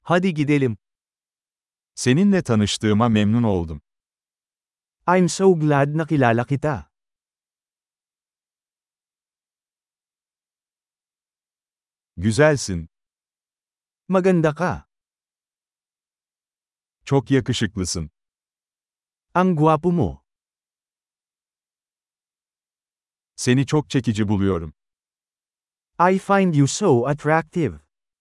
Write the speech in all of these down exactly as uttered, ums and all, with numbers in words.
Hadi gidelim. Seninle tanıştığıma memnun oldum. I'm so glad nakilala kita. Güzelsin. Maganda ka. Çok yakışıklısın. Ang gwapo mo. Seni çok çekici buluyorum. I find you so attractive.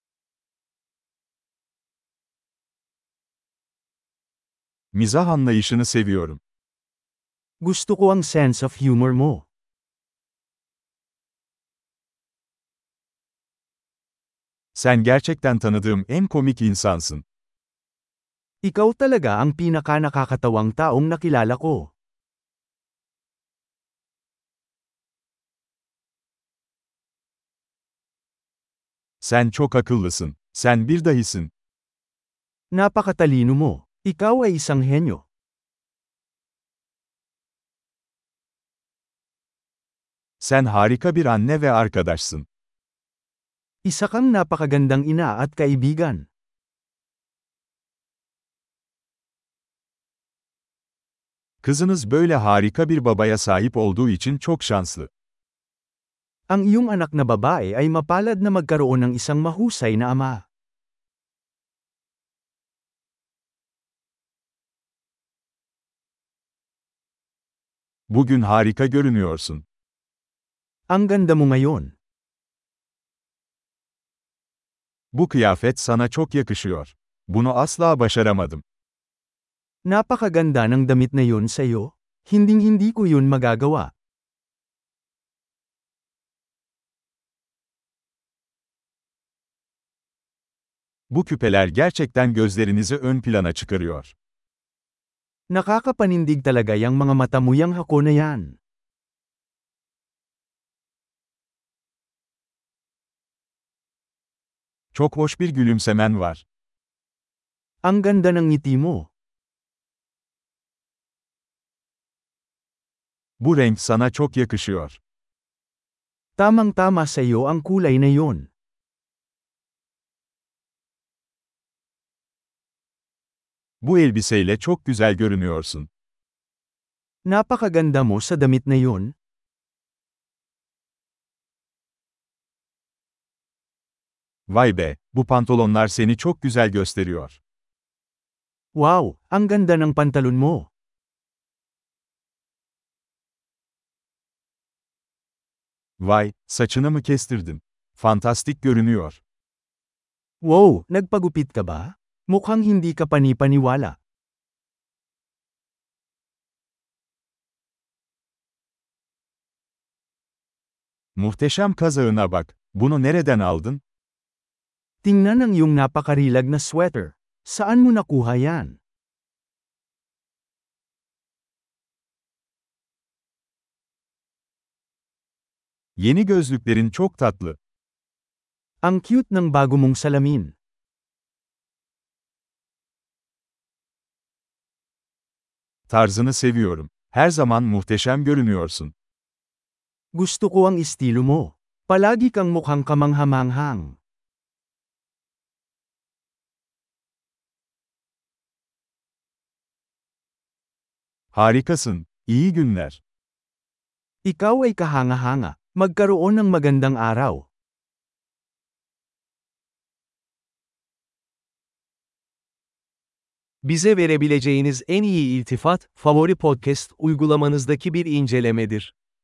Mizah anlayışını seviyorum. Gusto ko ang sense of humor mo. Sen gerçekten tanıdığım en komik insansın. Ikaw talaga ang pinaka nakakatawang taong nakilala ko. Sen çok akıllısın. Sen bir dahisin. Napakatalino mo. Ikaw ay isang henyo. Sen harika bir anne ve arkadaşsın. Isa kang napakagandang ina at kaibigan. Kızınız böyle harika bir babaya sahip olduğu için çok şanslı. Ang iyong anak na babae ay mapalad na magkaroon ng isang mahusay na ama. Bugün harika görünüyorsun. Ang ganda mo ngayon. Bu kıyafet sana çok yakışıyor. Bunu asla başaramadım. Napakaganda ng damit na yun sa'yo. Hinding-hindi ko yun magagawa. Bu küpeler gerçekten gözlerinizi ön plana çıkarıyor. Nakakapanindig talaga yang mga mata mo yang hako na yan. Çok hoş bir gülümsemen var. Ang ganda ng ngiti mo. Bu renk sana çok yakışıyor. Tamang-tama sa iyo ang kulay na yun. Bu elbiseyle çok güzel görünüyorsun. Napakaganda mo sa damit na yun. Vay be, bu pantolonlar seni çok güzel gösteriyor. Wow, ang ganda ng pantalon mo. Vay, saçını mı kestirdin? Fantastik görünüyor. Wow, nagpagupit ka ba? Mukhang hindi ka panipaniwala. Muhteşem kazağına bak. Bunu nereden aldın? Tingnan ang iyong napakarilag na sweater. Saan mo nakuha yan? Yeni gözlüklerin çok tatlı. Ang cute ng bago mong salamin. Tarzını seviyorum. Her zaman muhteşem görünüyorsun. Gusto ko ang estilo mo. Palagi kang mukhang kamanghamanghang. Harikasın. İyi günler. Ikaw ay kahanga-hanga. Magkaroon ng magandang araw. Bize verebileceğiniz en iyi iltifat, favori podcast uygulamanızdaki bir incelemedir.